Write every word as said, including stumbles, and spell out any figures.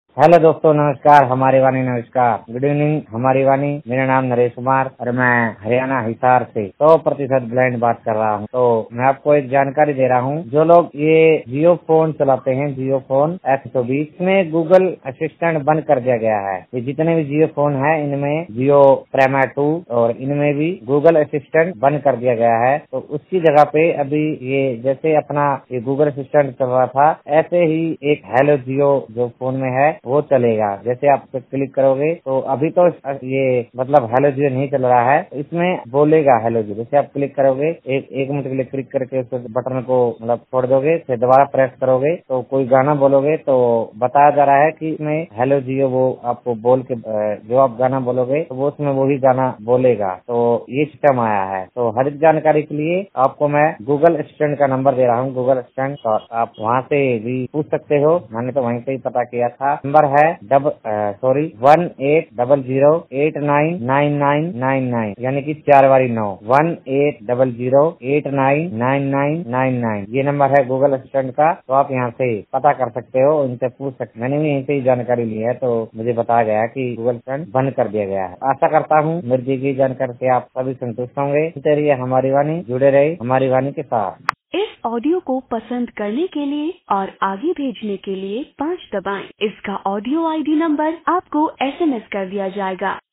Hello दोस्तों, नमस्कार। हमारी वाणी नमस्कार, गुड इवनिंग। हमारी वाणी, मेरा नाम नरेश कुमार और मैं हरियाणा हिसार से सौ प्रतिशत ब्लाइंड बात कर रहा हूँ। तो मैं आपको एक जानकारी दे रहा हूँ। जो लोग ये जियो फोन चलाते हैं, जियो फोन एफ सौ बीस में गूगल असिस्टेंट बंद कर दिया गया है। ये जितने भी जियो फोन है इनमें जियो प्रेमा टू और इनमें भी गूगल असिस्टेंट बंद कर दिया गया है। तो उसकी जगह पे अभी ये जैसे अपना ये गूगल असिस्टेंट चल रहा था, ऐसे ही एक हेलो जियो जो फोन में है वो चलेगा। जैसे आप क्लिक करोगे तो अभी तो ये मतलब हेलो जियो नहीं चल रहा है, इसमें बोलेगा हेलो जियो। जैसे आप क्लिक करोगे, एक एक मिनट के लिए क्लिक करके उस बटन को मतलब छोड़ दोगे, फिर दोबारा प्रेस करोगे तो कोई गाना बोलोगे तो बताया जा रहा है कि इसमें हेलो जियो वो आपको बोल के जो आप गाना बोलोगे तो वो उसमें वही गाना बोलेगा। तो ये सिस्टम आया है। तो हर एक जानकारी के लिए आपको मैं गूगल असिस्टेंट का नंबर दे रहा हूँ, गूगल असिस्टेंट, और आप वहाँ से भी पूछ सकते हो। मैंने तो वहीं से ही पता किया था। नंबर है डब sorry one eight double zero eight nine nine nine nine nine, यानी कि चार बारी नौ, one eight double zero eight nine nine nine nine nine. ये नंबर है गूगल असिस्टेंट का। तो आप यहाँ से पता कर सकते हो, इनसे पूछ सकते। मैंने भी यहीं से ही जानकारी ली है, तो मुझे बताया गया कि गूगल असिस्टेंट बंद कर दिया गया है। आशा करता हूँ मेरी दी गई जानकारी से आप सभी संतुष्ट होंगे। सुनते रहिए हमारी वाणी, जुड़े रहिए हमारी वाणी के साथ। इस ऑडियो को पसंद करने के लिए और आगे भेजने के लिए पाँच दबाएं। इसका ऑडियो आईडी नंबर आपको एसएमएस कर दिया जाएगा।